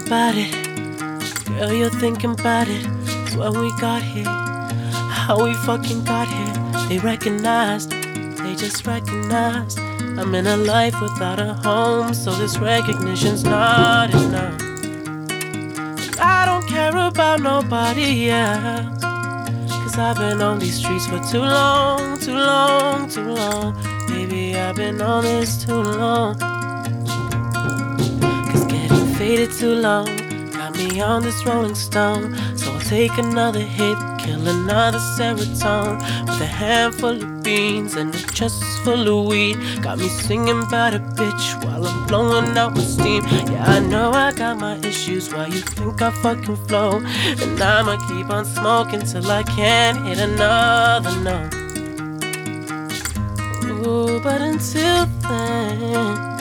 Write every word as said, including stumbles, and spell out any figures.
about it. Girl, you're thinking about it. When we got here, how we fucking got here. They recognized, they just recognized I'm in a life without a home, so this recognition's not enough. And I don't care about nobody else, cause I've been on these streets for too long, too long, too long. Baby, I've been on this too long. Cause getting faded too long got me on this Rolling Stone. So I'll take another hit, kill another serotonin with a handful of beans and a chest full of weed. Got me singing about a bitch while I'm blowing out my steam. Yeah, I know I got my issues, why you think I fucking flow? And I'ma keep on smoking till I can't hit another note. Ooh, but until then,